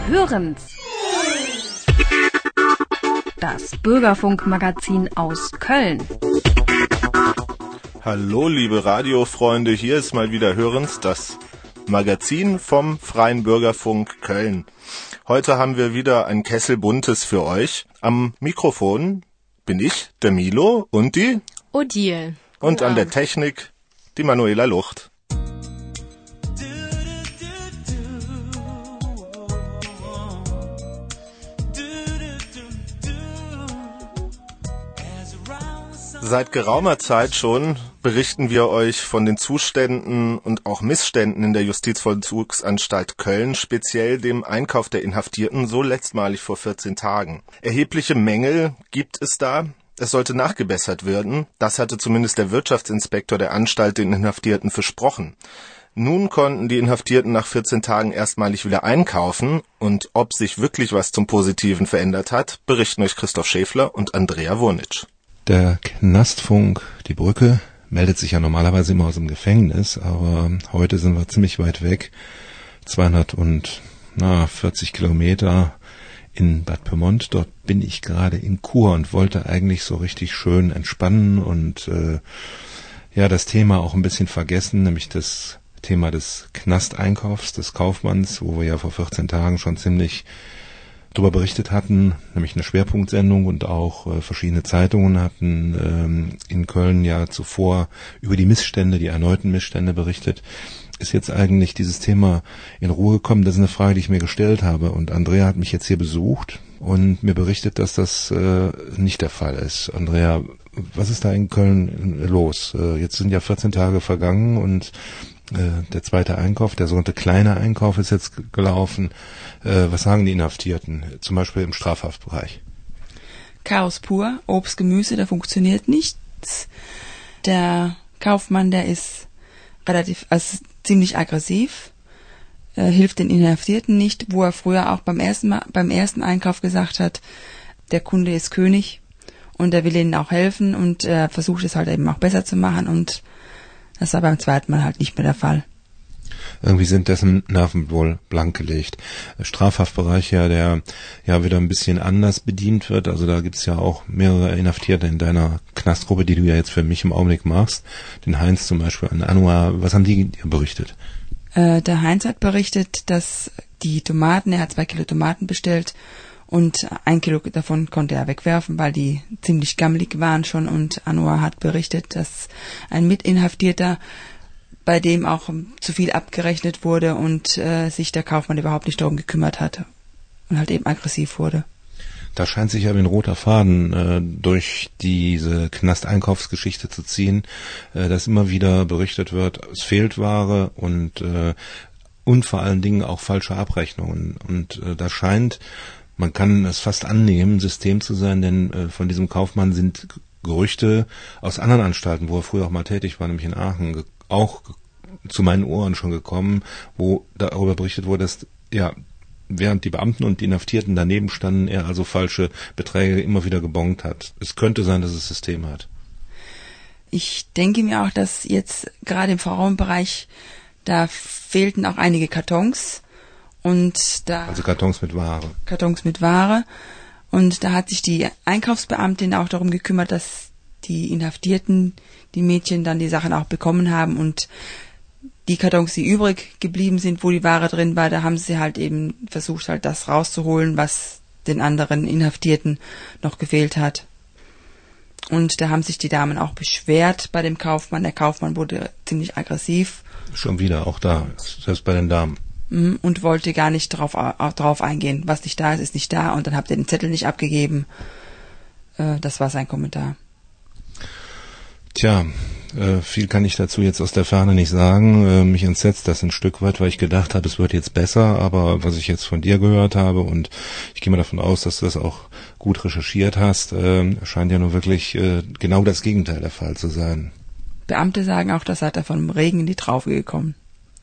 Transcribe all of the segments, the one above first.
Hören's. Das Bürgerfunkmagazin aus Köln. Hallo liebe Radiofreunde, hier ist mal wieder Hören's, das Magazin vom Freien Bürgerfunk Köln. Heute haben wir wieder ein Kessel Buntes für euch. Am Mikrofon bin ich, der Milo, und die Odile. Und an der Technik die Manuela Lucht. Seit geraumer Zeit schon berichten wir euch von den Zuständen und auch Missständen in der Justizvollzugsanstalt Köln, speziell dem Einkauf der Inhaftierten, so letztmalig vor 14 Tagen. Erhebliche Mängel gibt es da. Es sollte nachgebessert werden. Das hatte zumindest der Wirtschaftsinspektor der Anstalt den Inhaftierten versprochen. Nun konnten die Inhaftierten nach 14 Tagen erstmalig wieder einkaufen. Und ob sich wirklich was zum Positiven verändert hat, berichten euch Christoph Schäfler und Andrea Wurnitsch. Der Knastfunk, die Brücke, meldet sich ja normalerweise immer aus dem Gefängnis, aber heute sind wir ziemlich weit weg, 240 Kilometer in Bad Pyrmont. Dort bin ich gerade in Kur und wollte eigentlich so richtig schön entspannen und das Thema auch ein bisschen vergessen, nämlich das Thema des Knasteinkaufs des Kaufmanns, wo wir ja vor 14 Tagen schon ziemlich darüber berichtet hatten, nämlich eine Schwerpunktsendung, und auch verschiedene Zeitungen hatten in Köln ja zuvor über die Missstände, die erneuten Missstände berichtet. Ist jetzt eigentlich dieses Thema in Ruhe gekommen? Das ist eine Frage, die ich mir gestellt habe, und Andrea hat mich jetzt hier besucht und mir berichtet, dass das nicht der Fall ist. Andrea, was ist da in Köln los? Jetzt sind ja 14 Tage vergangen und der zweite Einkauf, der sogenannte kleine Einkauf, ist jetzt gelaufen. Was sagen die Inhaftierten, zum Beispiel im Strafhaftbereich? Chaos pur, Obst, Gemüse, da funktioniert nichts. Der Kaufmann, der ist ziemlich aggressiv, hilft den Inhaftierten nicht, wo er früher auch beim ersten Einkauf gesagt hat, der Kunde ist König und er will ihnen auch helfen und er versucht es halt eben auch besser zu machen, und das war beim zweiten Mal halt nicht mehr der Fall. Irgendwie sind dessen Nerven wohl blank gelegt. Strafhaftbereich der wieder ein bisschen anders bedient wird. Also da gibt's ja auch mehrere Inhaftierte in deiner Knastgruppe, die du ja jetzt für mich im Augenblick machst. Den Heinz zum Beispiel, an Anwar. Was haben die dir berichtet? Der Heinz hat berichtet, dass die Tomaten, er hat 2 Kilo Tomaten bestellt und 1 Kilo davon konnte er wegwerfen, weil die ziemlich gammelig waren schon. Und Anwar hat berichtet, dass ein Mitinhaftierter, bei dem auch zu viel abgerechnet wurde und sich der Kaufmann überhaupt nicht darum gekümmert hatte und halt eben aggressiv wurde. Da scheint sich aber ein roter Faden durch diese Knasteinkaufsgeschichte zu ziehen, dass immer wieder berichtet wird, es fehlt Ware und vor allen Dingen auch falsche Abrechnungen. Und da scheint, man kann es fast annehmen, ein System zu sein, denn von diesem Kaufmann sind Gerüchte aus anderen Anstalten, wo er früher auch mal tätig war, nämlich in Aachen, auch zu meinen Ohren schon gekommen, wo darüber berichtet wurde, dass während die Beamten und die Inhaftierten daneben standen, er also falsche Beträge immer wieder gebongt hat. Es könnte sein, dass es System hat. Ich denke mir auch, dass jetzt gerade im Frauenbereich, da fehlten auch einige Kartons. Also Kartons mit Ware. Kartons mit Ware. Und da hat sich die Einkaufsbeamtin auch darum gekümmert, dass die Inhaftierten, die Mädchen, dann die Sachen auch bekommen haben, und die Kartons, die übrig geblieben sind, wo die Ware drin war, da haben sie halt eben versucht, halt das rauszuholen, was den anderen Inhaftierten noch gefehlt hat. Und da haben sich die Damen auch beschwert bei dem Kaufmann. Der Kaufmann wurde ziemlich aggressiv. Schon wieder, auch da, selbst bei den Damen. Und wollte gar nicht drauf eingehen. Was nicht da ist, ist nicht da. Und dann habt ihr den Zettel nicht abgegeben. Das war sein Kommentar. Tja, viel kann ich dazu jetzt aus der Ferne nicht sagen. Mich entsetzt das ein Stück weit, weil ich gedacht habe, es wird jetzt besser. Aber was ich jetzt von dir gehört habe, und ich gehe mal davon aus, dass du das auch gut recherchiert hast, scheint ja nun wirklich genau das Gegenteil der Fall zu sein. Beamte sagen auch, das hat er vom Regen in die Traufe gekommen.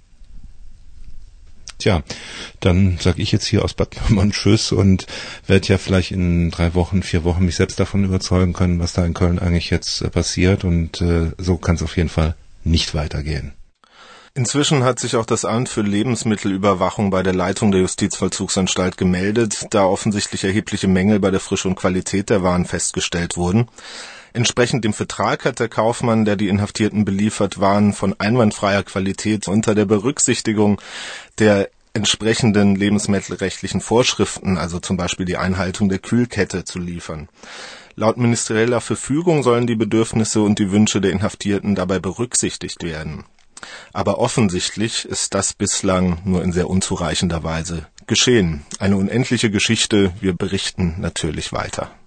Tja, dann sag ich jetzt hier aus Bad Pyrmont Tschüss und werde ja vielleicht in 3 Wochen, 4 Wochen mich selbst davon überzeugen können, was da in Köln eigentlich jetzt passiert, und so kann es auf jeden Fall nicht weitergehen. Inzwischen hat sich auch das Amt für Lebensmittelüberwachung bei der Leitung der Justizvollzugsanstalt gemeldet, da offensichtlich erhebliche Mängel bei der Frische und Qualität der Waren festgestellt wurden. Entsprechend dem Vertrag hat der Kaufmann, der die Inhaftierten beliefert, Waren von einwandfreier Qualität unter der Berücksichtigung der entsprechenden lebensmittelrechtlichen Vorschriften, also zum Beispiel die Einhaltung der Kühlkette, zu liefern. Laut ministerieller Verfügung sollen die Bedürfnisse und die Wünsche der Inhaftierten dabei berücksichtigt werden. Aber offensichtlich ist das bislang nur in sehr unzureichender Weise geschehen. Eine unendliche Geschichte, wir berichten natürlich weiter.